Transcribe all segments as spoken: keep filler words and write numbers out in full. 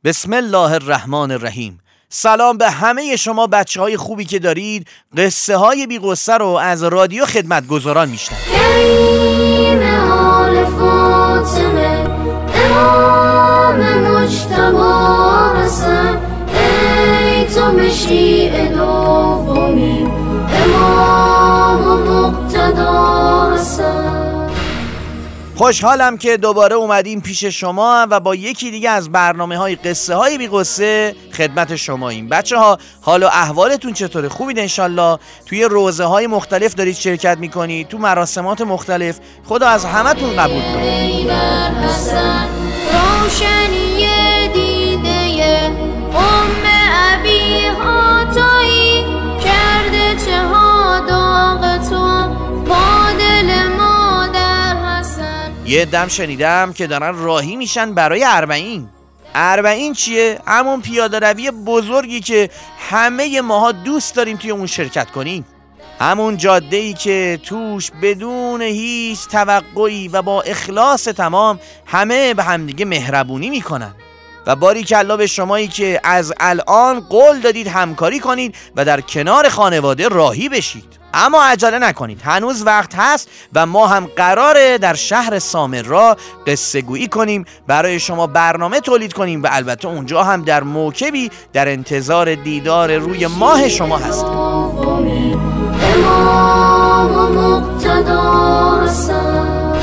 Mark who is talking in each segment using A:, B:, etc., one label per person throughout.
A: بسم الله الرحمن الرحیم. سلام به همه شما بچه های خوبی که دارید قصه های بی قصه رو از رادیو خدمتگزاران میشنوید.
B: کریم آل فاطمه امام مجتبی حسن، ای تو مشیع دومی امام مقتدا حسن.
A: خوشحالم که دوباره اومدیم پیش شما و با یکی دیگه از برنامه های قصه های بی قصه خدمت شماییم. بچه ها حال و احوالتون چطوره؟ خوبید انشالله؟ توی روزه های مختلف دارید شرکت میکنید، تو مراسمات مختلف. خدا از همه تون قبول کنه.
B: روشنی دیده ام ابی هاتایی کرده چه ها داغ تو با دل مادر حسن.
A: یه دم شنیدم که دارن راهی میشن برای اربعین. اربعین چیه؟ همون پیاده روی بزرگی که همه ماها دوست داریم توی اون شرکت کنیم، همون جاده‌ای که توش بدون هیچ توقعی و با اخلاص تمام همه به همدیگه مهربونی میکنن. و باریکالله به شمایی که از الان قول دادید همکاری کنید و در کنار خانواده راهی بشید. اما عجله نکنید، هنوز وقت هست و ما هم قراره در شهر سامرا قصه گویی کنیم، برای شما برنامه تولید کنیم و البته اونجا هم در موکبی در انتظار دیدار روی ماه شما هستیم.
B: امام مقتدا حسن،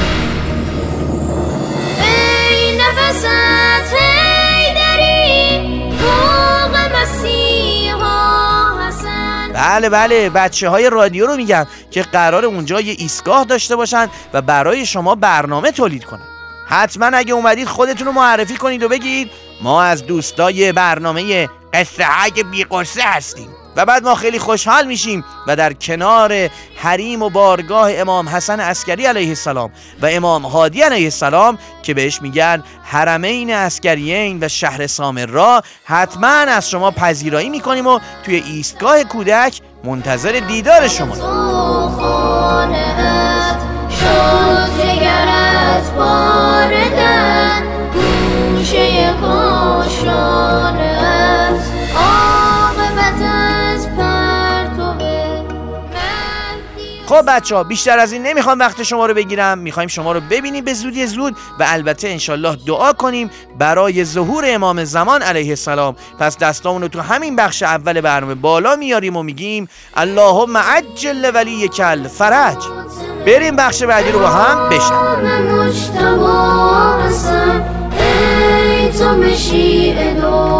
B: ای نفست هیدری فوق مسیحا حسن.
A: بله بله بچه های رادیو رو میگم که قرار اونجا یه ایستگاه داشته باشن و برای شما برنامه تولید کنن. حتما اگه اومدید خودتون رو معرفی کنید و بگید ما از دوستای برنامه قصه های بی قصه هستیم و بعد ما خیلی خوشحال میشیم و در کنار حریم و بارگاه امام حسن عسکری علیه السلام و امام هادی علیه السلام که بهش میگن حرمین عسکریین و شهر سامرا حتما از شما پذیرایی میکنیم و توی ایستگاه کودک منتظر دیدار شما. خب بچه ها بیشتر از این نمیخوام وقت شما رو بگیرم، میخوایم شما رو ببینیم به زودی زود و البته انشالله دعا کنیم برای ظهور امام زمان علیه السلام. پس دستامون رو تو همین بخش اول برنامه بالا میاریم و میگیم اللهم عجل ولیک الفرج. بریم بخش بعدی رو با هم بشنویم.